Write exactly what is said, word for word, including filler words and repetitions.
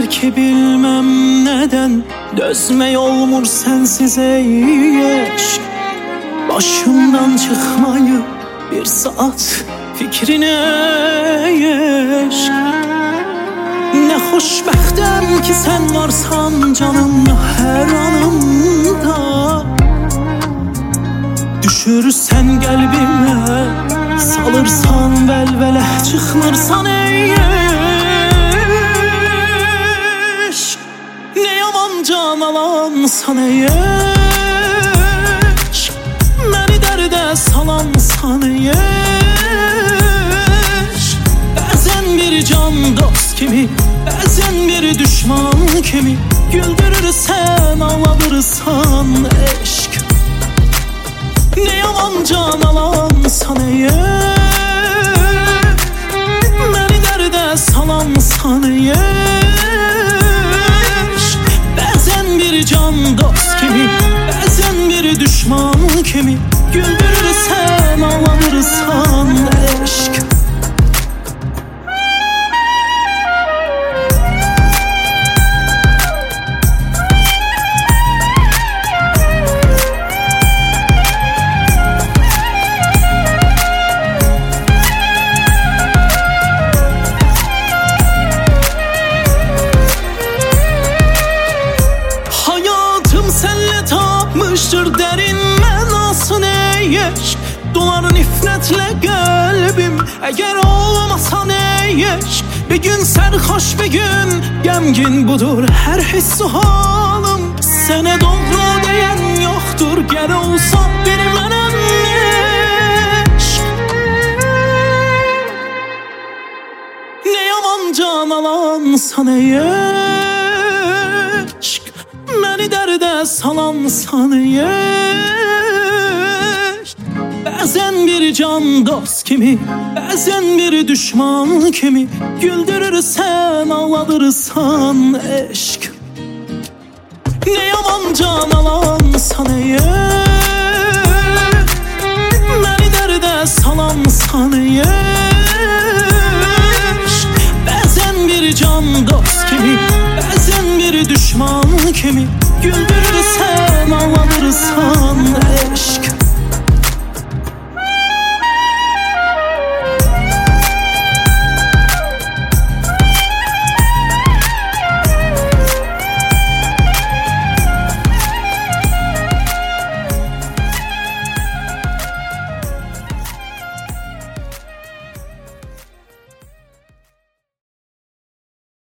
belki bilmem neden dözme olmur sensiz ey eşk. Başımdan çıkmayı bir saat fikrine eşk. Ne xoşbəxtəm ki sen varsan canım her anımda. Düşürsən qəlbimə, salırsan vəlvələ, çıxmırsan ey eşk. Ne yaman can alansan ey eşk. Məni dərdə salansan ey eşk. Bəzən bir can dost kimi, bəzən bir düşman kimi güldürürsən, ağladırsan eşk. Ne yaman can alansan ey eşk. Məni dərdə salansan ey eşk. Bəzən bir can dost kimi, bəzən bir düşman kimi güldürürsən, ağladırsan eşk. Derin mənasın ey eşk. Dolar nifrətlə qəlbim əgər olmasan ey eşk. Bir gün sərxoş, bir gün qəmgin, budur hər hissu halım. Sənə doğru deyən yoxdur, gəl olsa bir mənəm eşk. Ne yaman can alansan ey eşk. Məni dərdə salansan ey eşk. Bəzən bir can dost kimi, bəzən bir düşman kimi güldürürsən, ağladırsan eşk. Ne yaman can alansan ey eşk. Məni dərdə salansan ey eşk. Bəzən bir can dost kimi, bəzən bir düşman kimi güldürürsən, ağladırsan eşk.